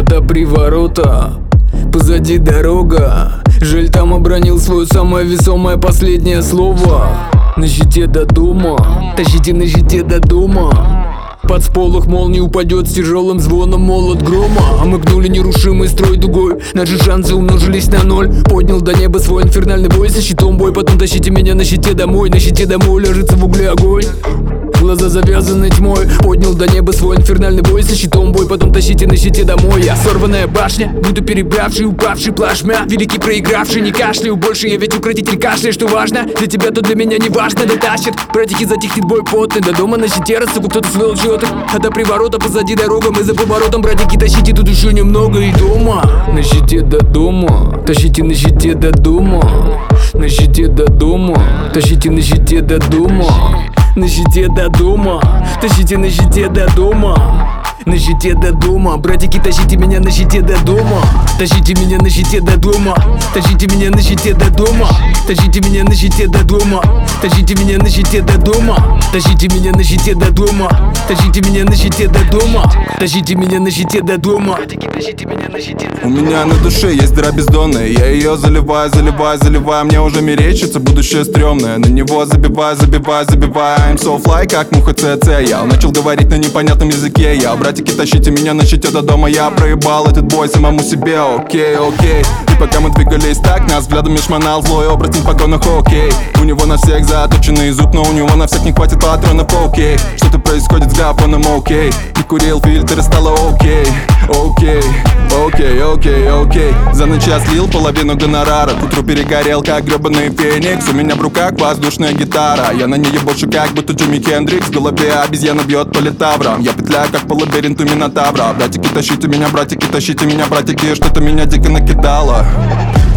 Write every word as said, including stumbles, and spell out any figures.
до приворота, позади дорога. Жаль, там обронил свое самое весомое последнее слово. На щите до дома, тащите на щите до дома. Под сполох молнии упадет с тяжелым звоном молот грома. А мы гнули нерушимый строй дугой, наши шансы умножились на ноль. Поднял до неба свой инфернальный бой, со щитом бой. Потом тащите меня на щите домой, на щите домой ложится в угле огонь. Глаза завязаны тьмой, поднял до неба свой инфернальный бой, со щитом бой. Потом тащите на щите домой. Я сорванная башня, буду перебравший, упавший плашмя. Великий проигравший, не кашляю больше, я ведь укротитель кашля. Что важно, для тебя, то для меня не важно. Дотащит, братики, затихнет бой потный. До дома на щите рассыпу кто-то свел чёток. А до приворота позади дорога, мы за поворотом. Братики, тащите, тут еще немного и дома. На щите до дома, тащите на щите до дома. На щите до дома, тащите на щите до дома. На щите до дома, тащите на щите до дома. На щите до дома, братики, тащите меня на щите до дома. Тащите меня на щите до дома. Тащите меня на щите до дома. Тащите меня на щите до дома. Тащите меня на щите до дома. Тащите меня на щите до дома. Тащите меня на щите до дома. Тащите меня на щите до дома. У меня на душе есть дыра бездонная. Я ее заливаю, заливаю, заливаю. Мне уже мерещится будущее стрёмное. На него забиваю, забиваю, забиваю. I'm so fly, как муха ЦЦ. Я начал говорить на непонятном языке. Я, братики, тащите меня на щите до дома. Я проебал этот бой самому себе. Окей, окей. И пока мы двигались так, нас взглядом мешманал злой оборотень в погонах. Окей. У него на всех заточенный зуб, но у него на всех не хватит патронов. Окей. Что-то происходит с гапоном. Окей. И курил фильтр и стало окей. Окей. Окей, окей, окей. За ночь я слил половину гонорара. К утру перегорел, как гребаный феникс. У меня в руках воздушная гитара. Я на ней ебошу, как будто Джимми Хендрикс. В голове обезьяна бьет по литаврам. Я петляю, как по лабиринту Минотавра. Братики, тащите меня, братики, тащите меня, братики. Что-то меня дико накидало.